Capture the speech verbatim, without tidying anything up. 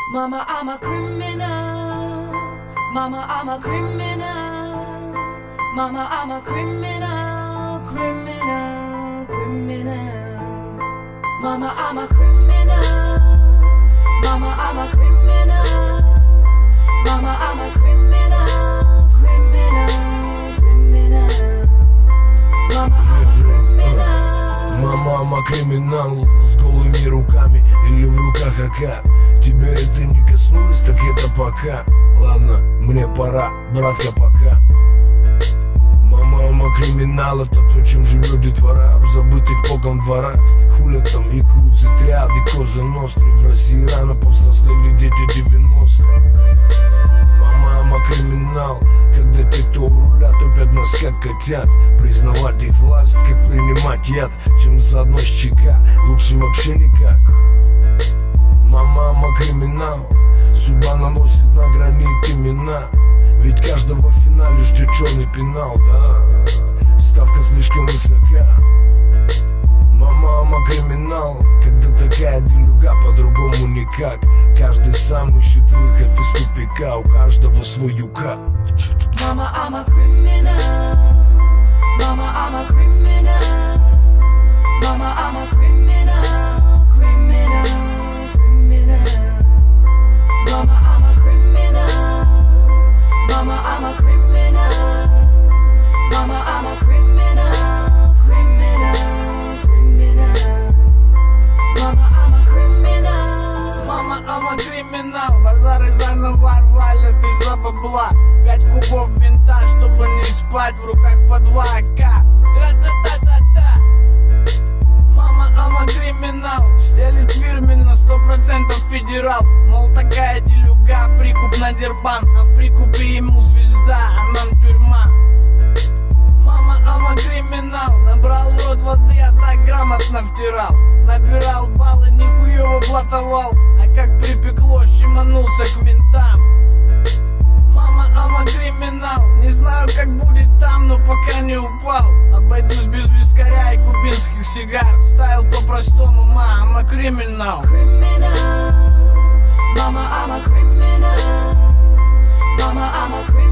Mama, I'm a criminal. Mama, I'm a criminal. Mama, I'm a criminal, criminal, criminal. Mama, I'm a criminal. Mama, I'm a criminal. Mama, I'm a criminal, criminal, criminal. Mama, I'm a criminal. Мама, I'm a криминал. С голыми руками или в руках АК. Тебя это не коснулось, так это пока. Ладно, мне пора, братка, пока. Мама, I'm a криминал. Это то, чем живет детвора в забытых богом дворах. Хулят там якудзы, триады, козы ностры. В России рано повзрослели дети девяностых. Мама, I'm a криминал. Когда те, кто у руля, топят нас как котят. Признавать их власть, как принимать яд. Чем заодно с ЧК, лучше вообще никак. Мама, I'm a криминал. Судьба наносит на гранит имена. Ведь каждого в финале ждет черный пенал, да. Ставка слишком высока. Мама, I'm a криминал. Когда такая делюга, по-другому никак. Каждый сам ищет выход из тупика. У каждого свой юка. Mama, I'm a criminal. Mama, I'm a criminal. Mama, I'm a criminal, criminal, criminal. Mama, I'm a criminal. Mama, I'm a criminal. Mama, I'm a criminal, criminal, criminal. Mama, I'm a criminal. Мама, I'm a криминал. Базары заново валят из-за бабла. Пять кубов винта, чтобы не спать. В руках по два АК. Тра-та-та-та-та. Мама, I'm a криминал. Стелит фирменно, сто процентов федерал. Мол, такая делюга, прикуп на дербан. А в прикупе ему звезда, а нам тюрьма. Мама, I'm a криминал. Набрал в рот воды, а так грамотно втирал. Набирал баллы, нихуево блатовал. А как припекло, щеманулся к ментам. Мама, I'm a криминал. Не знаю, как будет там, но пока не упал. Обойдусь без вискаря и кубинских сигар. Стайл по-простому, ма, I'm a криминал. Criminal. Mama, I'm a criminal. Mama, I'm a criminal.